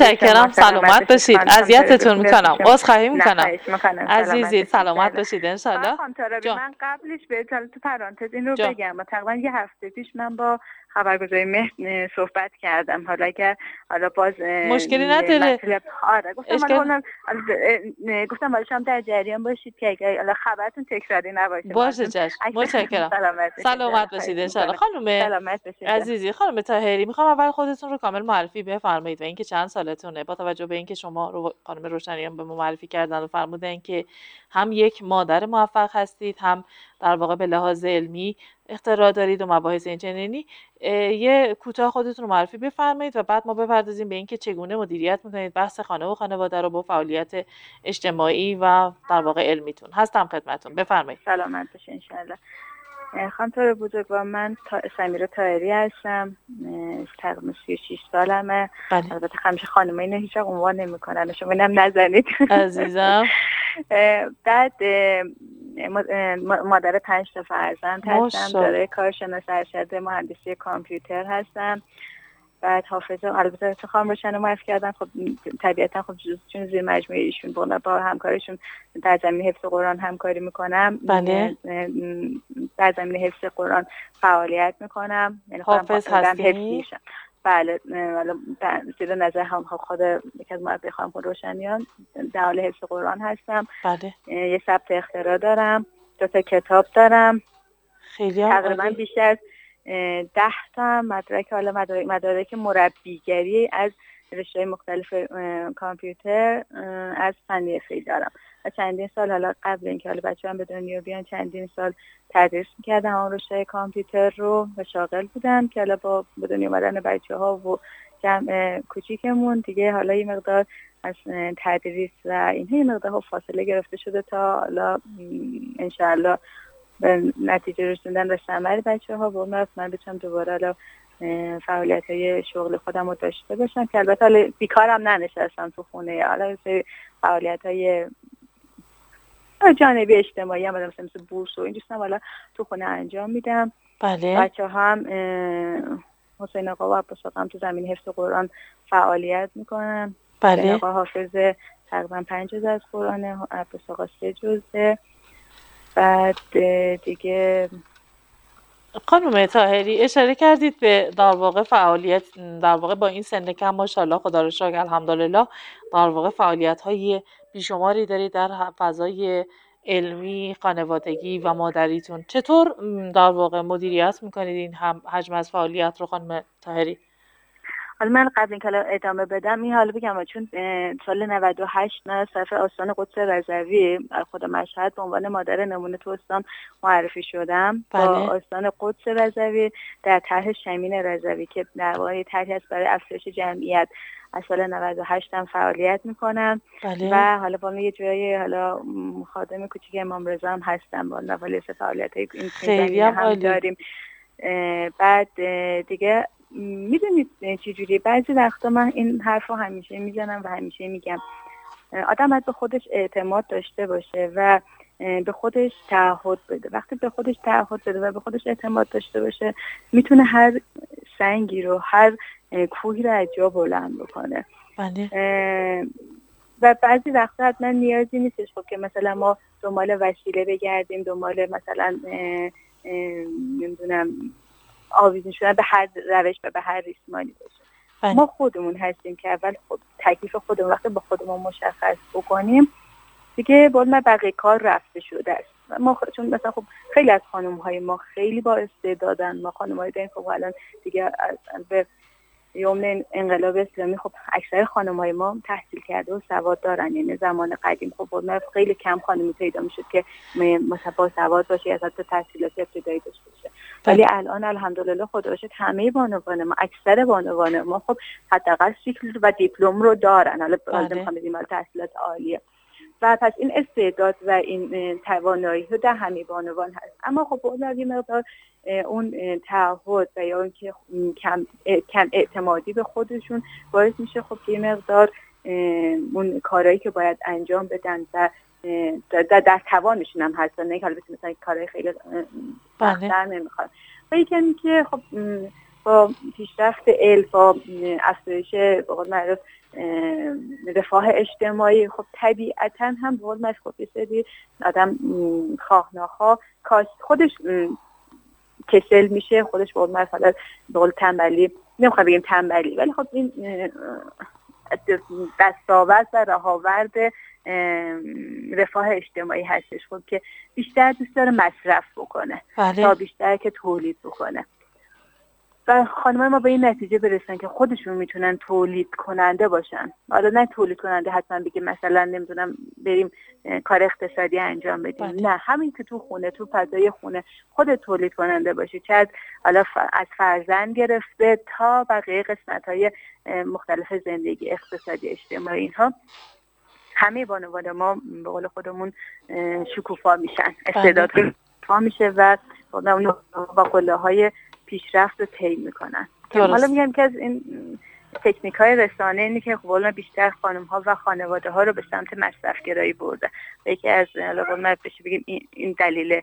متشکرم. سلامت باشید. اذیتتون میکنم، عذرخواهی میکنم عزیزی. سلامت باشید ان شاء الله. من قبلش به تو پرانتز این رو بگم، تقریبا یه هفته پیش من با خبرگزاری مهر صحبت کردم. حالا اگر باز مشکلی نداره. آره گفتم حالا شما در جریان باشید که اگر خبرتون تکراری نباشه. باشه چشم. متشکرم. سلامت باشید ان شاء الله. خانم عزیزی، خانم طاهری، میخوام اول خودتون رو کامل معرفی بفرمایید و اینکه چند سالتونه، با توجه به اینکه شما رو خانم روشنیان به ما معرفی کردن و فرمودن که هم یک مادر موفق هستید، هم در واقع به لحاظ علمی اختراع دارید و مباحث اینچنینی. یه کوتاه خودتون رو معرفی بفرمایید و بعد ما بپردازیم به اینکه چگونه مدیریت میکنید بحث خانه و خانواده رو با فعالیت اجتماعی و در واقع علمیتون. هستم خدمتتون، بفرمایید. سلامت باشین ان شاء الله. خانم بزرگوار، من سمیرا طاهری هستم، تقریبا 36 سالمه. البته همیشه خانم‌ها اینو هیچ وقت عنوان نمی‌کنن، شما اینم نزنید عزیزم. بعد مادر 5 تا فرزند هستم، دارای کارشناس ارشد مهندسی کامپیوتر هستم. بعد حافظه، البته خانم روشن معرفی کردن، خب طبیعتا خب چون زیر مجموعه ایشون با همکارشون در زمینه حفظ قرآن همکاری میکنم. بله. در زمینه حفظ قرآن فعالیت میکنم، یعنی حافظ هستین؟ بله، زیر نظر هم خود یکی از مربی خانم روشنیان در حال حفظ قرآن هستم. بله. یه ثبت اختراع دارم، 2 تا کتاب دارم، خیلی تقریبا بیشتر از 10 تا مدارک مربیگری از رشته‌های مختلف کامپیوتر از فنی فیل دارم. و چندین سال حالا قبل اینکه حالا بچه‌ها به دنیا بیان چندین سال تدریس می‌کردم اون رشته کامپیوتر رو و شاغل بودم که حالا با به دنیا اومدن بچه‌ها و جمع کوچیکمون دیگه حالا یه مقدار از تدریس و اینها یه مقدار فاصله گرفته شده تا حالا انشاءالله به نتیجه رسوندن و ثمر بچه‌ها و من بتونم دوباره حالا فعالیت‌های شغل خودم رو داشته باشم که البته حالا بیکارم ننشستم تو خونه، حالا فعالیت‌های جانبی اجتماعی هم مثل بورس و این دوستم حالا تو خونه انجام میدم. بله. بچه‌ها هم حسین آقا و عباس آقا هم تو زمین حفظ قرآن فعالیت میکنن. بله. آقا حافظ تقریبا 5 جزء از قرآن، عباس آقا 3 جزء. بعد دیگه خانم طاهری اشاره کردید به در واقع فعالیت در واقع با این سن کم ماشاءالله خدا رو شکر الحمدلله در واقع فعالیت‌های بیشماری دارید در فضای علمی، خانوادگی و مادریتون. چطور در واقع مدیریت میکنید این حجم از فعالیت رو خانم طاهری؟ حالا من قبل اینکه ادامه بدم این حالا بگم چون سال 98 من از طرف آستان قدس رضوی خود مشهد به عنوان مادر نمونه تو استان معرفی شدم. بله. با آستان قدس رضوی در طرح شمین رضوی که در واقع طرحی است برای افزایش جمعیت از سال 98 هم فعالیت میکنم. بله. و حالا با یه جایی حالا خادم کوچیک امام رضا هم هستم، با نوالیس فعالیت‌های این زمینه هم داریم. بعد دیگه میدونید چجوری بعضی وقتا من این حرف رو همیشه میزنم و همیشه میگم آدم باید به خودش اعتماد داشته باشه و به خودش تعهد بده. وقتی به خودش تعهد بده و به خودش اعتماد داشته باشه میتونه هر سنگی رو، هر کوهی رو از جا بلند بکنه. بله. و بعضی وقتا حتما نیازی نیستش خب که مثلا ما دنبال وسیله بگردیم، دنبال مثلا نمیدونم آویزون شدن به هر روش و به هر ریسمانی باشه. ما خودمون هستیم که اول تکلیف خودمون وقتی با خودمون مشخص بکنیم دیگه باید بقیه کار رفته شده است. ما چون مثلا خب خیلی از خانم‌های ما خیلی با استعدادن، ما خانم‌های داریم خب الان دیگه به یومن انقلاب اسلامی خب اکثر خانم‌های ما تحصیل کرده و سواد دارن. یعنی زمان قدیم خب بود خیلی کم خانمی پیدا میشد که مثلا سواد باشه یا حتی تحصیلات ابتدایی داشته باشه. ولی الان الحمدلله خدا رو شکر همه بانوان ما، اکثر بانوان ما خب حداقل سیکل و دیپلم رو دارن. حالا می‌خوام بگم تحصیلات عالیه و پس این استعداد و این توانایی رو در همه بانوان هست. اما خب اون یه مقدار اون تعهد و یا اینکه کم اعتمادی به خودشون باعث میشه خب یه مقدار اون کارهایی که باید انجام بدن و در توانشون هم هستن، نه حالا مثلا کارهای خیلی سخت‌تر نمیخواد. و یکی که خب با پیشرفت علم، با افزایش به قول معروف رفاه اجتماعی، خب طبیعتا هم به قول معروف خب یه سری آدم خواه ناخواه خودش کسل میشه، خودش به قول معروف به قول تنبلی، نمیخوام بگیم تنبلی، ولی خب این دستاورد و راهآورد رفاه اجتماعی هستش، خب که بیشتر دوست داره مصرف بکنه تا بیشتر که تولید بکنه. و خانم‌های ما به این نتیجه برسن که خودشون میتونن تولید کننده باشن. حالا نه تولید کننده حتما بگه مثلا نمیدونم بریم کار اقتصادی انجام بدیم، نه، همین که تو خونه، تو فضای خونه خود تولید کننده باشی، چه از فرزند گرفته تا بقیه قسمت‌های مختلف زندگی، اقتصادی، اجتماعی، اینها همه بانوان ما به قول خودمون شکوفا میشن، استعداد شکوفا میشه و با قله‌های پیشرفت رو طی میکنن. حالا میگم که از این تکنیک‌های رسانه اینه که قولنا بیشتر خانم‌ها و خانواده‌ها رو به سمت مصرف‌گرایی برده. یکی از قولنا بشه بگیم این دلیل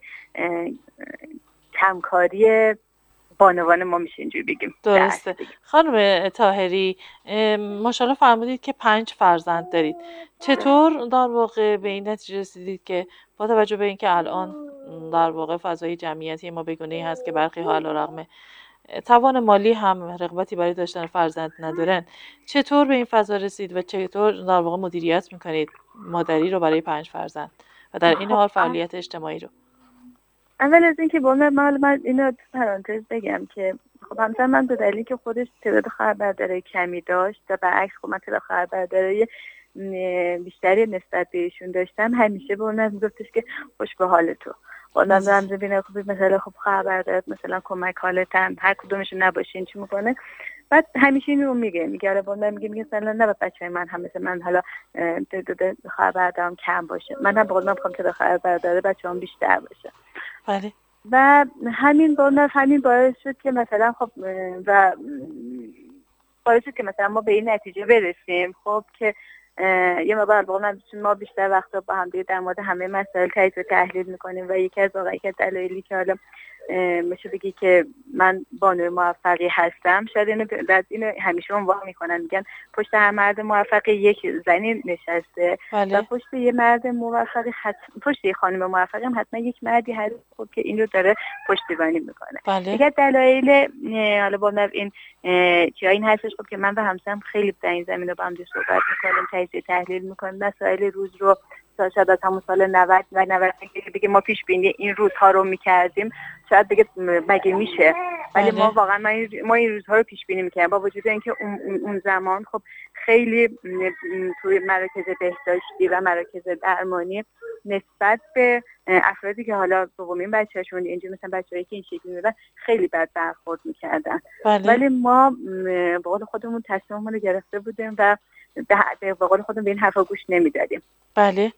کمکاری بانوان ما میشه اینجوری بگیم. درسته. خانم طاهری، ماشاءالله فرمودید که 5 فرزند دارید. چطور در واقع به این نتیجه رسیدید که با توجه به اینکه الان در واقع فضای جمعیتی ما بگونه‌ای هست که برخی ها علیرغم توان مالی هم رغبتی برای داشتن فرزند ندارن، چطور به این فضا رسید و چطور در واقع مدیریت میکنید مادری رو برای 5 فرزند و در این حال فعالیت اجتماعی رو؟ اول از اینکه من اینو پرانتز بگم که خب همسر من به دلیلی که خودش تعداد خواهربرادرای کمی داشت و برعکس خب من تعداد خواهربرادرای بیشتری نسبت بهشون داشتم، همیشه به اون میگفتش که خوش به حال تو. اونم رمز بینه خب مثلا خب خواهربرادرت مثلا کمک حالتن، هر کدومشون نباشین چی میکنه. بعد همیشه اینو میگه آره بالا میگه مثلا نه بچه‌های من هم مثلا من حالا تعداد خواهربرادرام کم باشه، من هم به قول من میخوام تعداد خواهربرادر بچه‌ام بیشتر باشه. بله. و همین باعث شد که مثلا خب و باعث شد که مثلا ما به این نتیجه برسیم خب که یه مقدار ما بیشتر وقتا با هم دیگه در مورد همه مسائل تجزیه و تحلیل میکنیم و یکی از دلایلی که حالا میشه بگی که من بانوی موفقی هستم، شاید اینو همیشه عنوان میکنن، میگن پشت هر مرد موفقی یک زنی نشسته. بله. و پشت یه مرد موفقی پشت یه خانم موفقی هم حتما یک مردی هست خب که این رو داره پشتیبانی میکنه. بله. یکی از دلایل حالا با این چیزا این هستش خب که من و همسرم خیلی در این زمینه با هم صحبت میکنیم، تجزیه تحلیل میکنیم مسائل روز رو. شاید از همون سال 90 و 90 بگه ما پیش بینی این روزها رو میکردیم، شاید بگه مگه میشه، ولی ما واقعا ما این روزها رو پیش بینی میکردیم با وجود اینکه اون زمان خب خیلی توی مراکز بهداشتی و مراکز درمانی نسبت به افرادی که حالا دومین بچه‌شون اینجوری مثلا بچه‌ای که این شکلی میدن خیلی بد برخورد میکردن. ولی ما به قول خودمون تصمیممون رو گرفته بودیم و به قول خودمون به این حرفا گوش نمیدادیم. بله.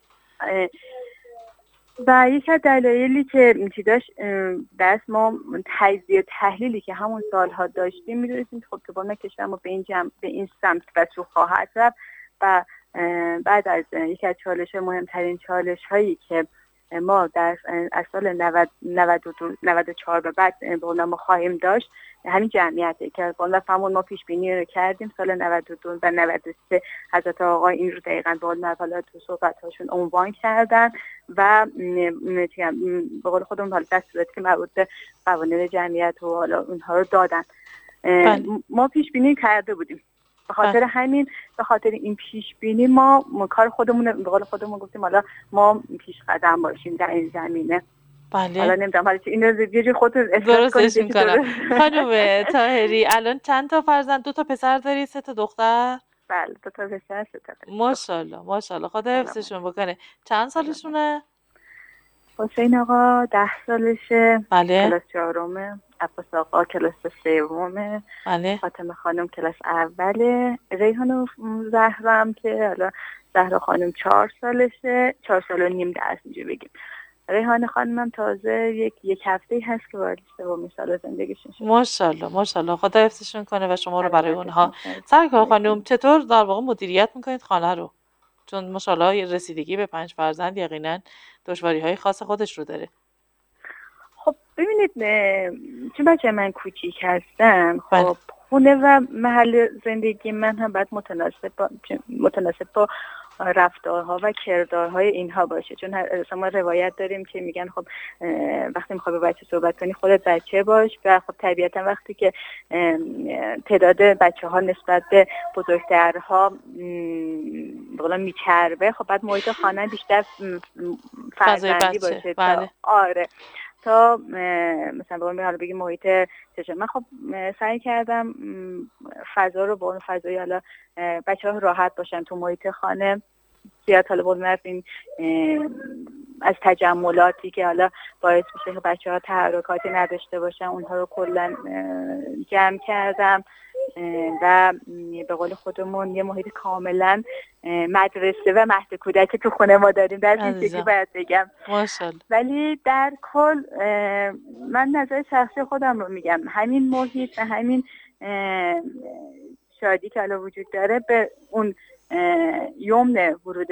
و یکی از دلایلی که چی داشت دست ما تجزیه تحلیلی که همون سالها داشتیم می‌دونستیم خب که با کشور ما به این سمت و سو خواهد رفت. و بعد از یکی از مهمترین چالش‌هایی که ما در از سال 94 به بعد به ما خواهیم داشت همین جمعیته که ما پیش بینی رو کردیم سال 92 و 93 حضرت آقا این رو دقیقاً به تو صحبت‌هاشون عنوان کردن و به قول خودمون حالا دستوراتی که مربوط به قوانین جمعیت و حالا اونها رو دادن. ما پیش بینی کرده بودیم، به خاطر همین به خاطر این پیش بینی ما کار خودمون به قول خودمون گفتیم حالا ما پیش قدم باشیم در این زمینه. بله. حالا نمیدونم حالا اینو یه جور خودتون درستش میکنم. خانم طاهری الان چند تا فرزند؟ 2 تا پسر داری 3 تا دختر؟ بله 2 تا پسر 3 تا دختر. ماشاءالله خدا حفظشون بکنه. چند سالشونه؟ حسین آقا 10 سالشه. بله. کلاس 4م. عباس آقا کلاس 3م. بله. فاطمه خانم کلاس اوله. ریحان زهرام که حالا زهرا خانم 4 سالشه، 4 سال و نیم درس اینجوری بگیم. ریحان خانمم تازه یک هفته هست که وارد 3 سال زندگیشون شد. ماشاءالله خدا حفظشون کنه و شما رو برای اونها. سرکار خانم چطور در واقع مدیریت میکنید خانه رو؟ چون ماشاءالله رسیدگی به 5 فرزند یقینا دشواری‌های خاص خودش رو داره. خب ببینید چون بچه من کوچیک هستن خب خونه و محل زندگی من هم باید متناسب با رفتارها و کردارهای اینها باشه. چون ما روایت داریم که میگن خب وقتی میخوای با بچه صحبت کنی خودت بچه باش و خب طبیعتا وقتی که تعداد بچه ها نسبت به بزرگترها بقولا میچربه، خب بعد محیط خانه بیشتر فرزندی باشه. بله. آره تا مثلا حالا بگیم محیط چه. من خب سعی کردم فضا رو با اون فضای حالا بچه‌ها راحت باشن تو محیط خانه، زیاد حالا بولم رفتیم از تجملاتی که حالا باعث میشه که بچه‌ها تحرکاتی نداشته باشن اونها رو کلا جمع کردم و به قول خودمون یه محیط کاملا مدرسه و مهد کودک تو خونه ما داریم. در این شکلی باید بگم ماشاءالله. ولی در کل من نظر شخصی خودم رو میگم، همین محیط و همین شادی که الان وجود داره به اون یمن ورود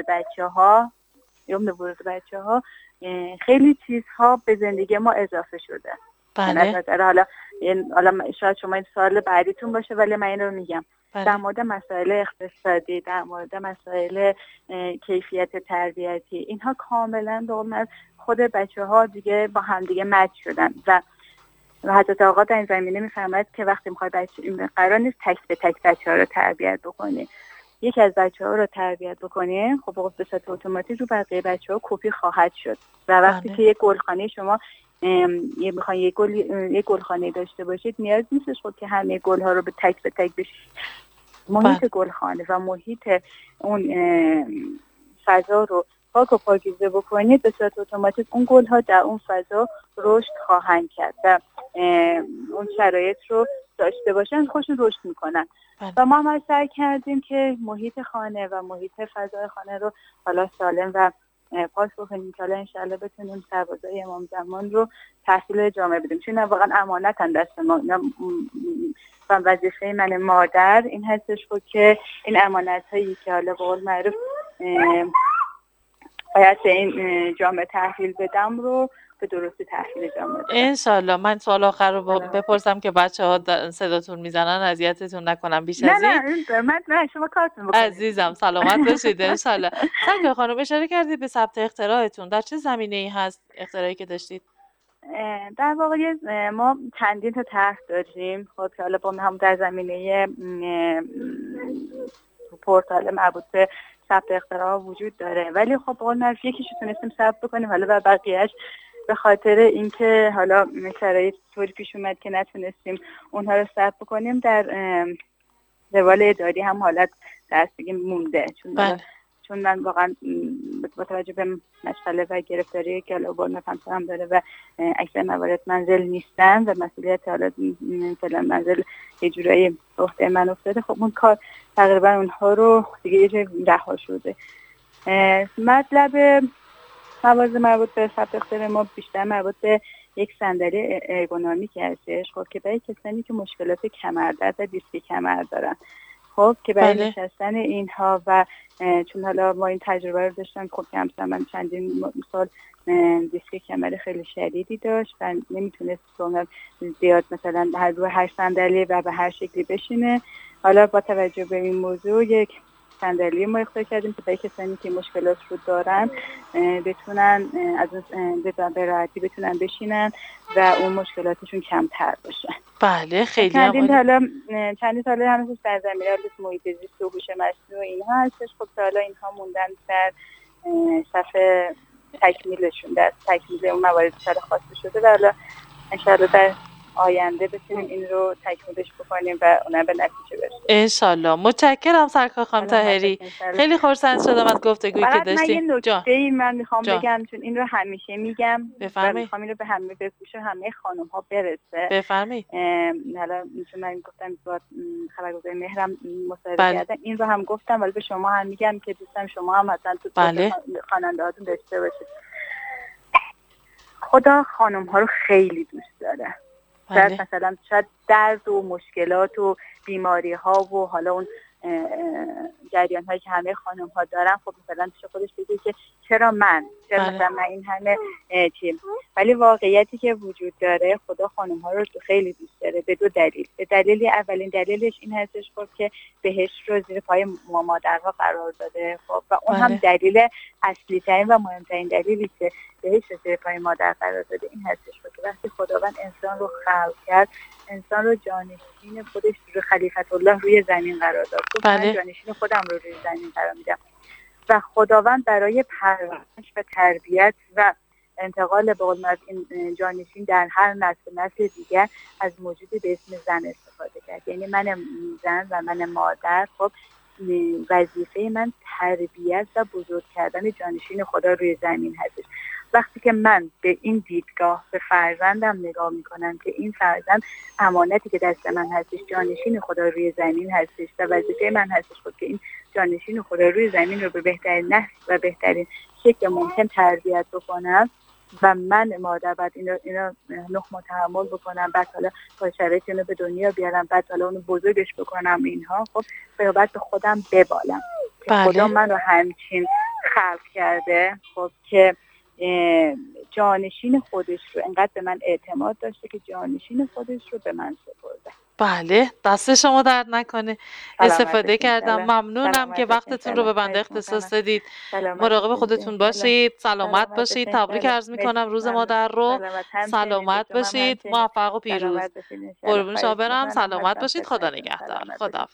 بچه ها خیلی چیزها به زندگی ما اضافه شده. بله. حالا شاید شما این سوال بعدیتون باشه ولی من این رو میگم. بله. در مورد مسائل اقتصادی، در مورد مسائل کیفیت تربیتی، اینها کاملا به خود بچه ها دیگه با هم دیگه مچ شدن و حضرت آقا در این زمینه میفرماید که وقتی میخوای قرار نیست تک به تک بچه ها رو تربیت بکنی. یکی از بچه ها رو تربیت بکنی خب به صورت اتوماتیک رو بقیه بچه ها کپی خواهد شد و وقتی که یک گلخانه شما میخواین یک گلخانه داشته باشید نیاز نیستش خب که همه گل ها رو به تک بشید. محیط گلخانه و محیط اون فضا رو پاک و پاکیزه بکنید به صورت اتوماتیک اون گل ها در اون فضا رشد خواهند کرد و اون شرایط رو داشته باشن خودشون رشد میکنن. و ما هم سعی کردیم که محیط خانه و محیط فضای خانه رو حالا سالم و پاک بکنیم که حالا انشالله بتونیم سربازای امام زمان رو تحصیل جامعه بدیم. چون واقعا امانتن دست ما و وظیفه من مادر این هستش که این امانت هایی که حالا به قول معروف باید به این جامعه تحویل بدم رو به درستی تحویل جامعه بدم. انشالله. من سوال آخر رو بپرسم که بچه‌ها صداتون میزنن اذیتتون نکنم بیش از این. نه شما کارتون بکنید. عزیزم سلامت باشید انشالله. سرکار خانم اشاره کردید به ثبت اختراعتون، در چه زمینه‌ای هست اختراعی که داشتید؟ در واقع ما چندین تا طرح داشتیم خب حالا با هم در زمینه پورتال مربوط به ثبت اختراع وجود داره ولی خب با اون یکیشو تونستیم ثبت بکنیم حالا و بقیه‌اش به خاطر اینکه حالا شرایط طوری پیش اومد که نتونستیم اونها رو ثبت بکنیم در روال اداری هم حالت دست بگیم مونده. چون من واقعا با توجه به مشغله و گرفتاری که الان هم داره و اکثر موارد منزل نیستن و مسئولیت حالا مثلا منزل یه جورایی به عهده من افتاده خب اون کار تقریبا اونها رو دیگه یه جای رها شده. مطلب مواد مربوط به ثبت اختراع ما بیشتر مربوط به یک صندلی ارگونومیک هستش خب که برای کسانی که مشکلات کمردرد و دیسک کمر دارن خب که برای نشستن اینها و چون حالا ما این تجربه رو داشتم خب که همسر من چندین سال دیسک کمر خیلی شدیدی داشت و نمیتونست زیاد مثلا هر صندلی و به هر شکلی بشینه. حالا با توجه به این موضوع یک صندلی ما اختراع کردیم که برای کسانی که مشکلات رو دارن بتونن از به راحتی بتونن بشینن و اون مشکلاتشون کمتر باشه. بله خیلی چندین سال هنوز در زمینه محیط زیست و هوش مصنوعی اینها هستش خب حالا اینها موندن در صفحه تکمیلشون در تکمیل اون موارد خاصی شده و حالا انشاءالله در آینده بتونیم این رو تکمیلش بکنیم و اونم به نتیجه برسیم انشالله. متشکرم سرکار خانم طاهری، خیلی خرسند شدم از گفتگویی که داشتیم. من یه نکته من میخوام بگم چون این رو همیشه میگم و میخوام این رو به گوش همه خانم ها برسه. بفرمایید. حالا چون من گفتم که خبرگزاری مهرم مصاحبه کردم این رو هم گفتم ولی به شما هم میگم که دوستم شما هم مثلا تو خواننده هاتون داشته باشید. خدا خانم ها رو خیلی دوست داره. مثلا شاید درد و مشکلات و بیماری ها و حالا اون جریان هایی که همه خانم ها دارن خب مثلا پیش خودش بگه که چرا من چرا مثلا من این همه ولی واقعیتی که وجود داره خدا خانم ها رو خیلی دوست داره به دو دلیل. به دلیل اولین دلیلش این هستش خب که بهشت رو زیر پای مادرها قرار داده خب و اون هم دلیل اصلی ترین و مهمترین دلیلی که بهشت رو زیر پای مادر قرار داده این هستش خب که وقتی خداوند انسان رو خلق کرد انسان رو جانشین خودش رو خلیفت الله روی زمین قرار داد. من جانشین خودم رو روی زمین قرار میدم و خداوند برای پرورش و تربیت و انتقال به قول این جانشین در هر نسل دیگر از موجودی به اسم زن استفاده کرد. یعنی من زن و من مادر خب وظیفه من تربیت و بزرگ کردن جانشین خدا روی زمین هستش. وقتی که من به این دیدگاه به فرزندم نگاه میکنم که این فرزند امانتی که دست من هستش جانشین خدا روی زمین هستش و وظیفه من هستش خود که این جانشین خدا روی زمین رو به بهترین نحو و بهترین شکل ممکن تربیت بکنم و من مادر بعد اینا نخم تحمل بکنم بعد حالا با شرایط اینو به دنیا بیارم بعد حالا اونو بزرگش بکنم اینها خب باید به خودم ببالم که خدا من رو همچین خلق کرده خب که جانشین خودش رو انقدر به من اعتماد داشته که جانشین خودش رو به من سپرده. بله دست شما درد نکنه. استفاده کردم. ممنونم که وقتتون رو به بنده اختصاص دادید. مراقب خودتون باشید. سلامت باشید. تبریک عرض میکنم روز مادر رو. سلامت باشید. موفق و پیروز. قربون شما برم. سلامت باشید. خدا نگهدار. خدا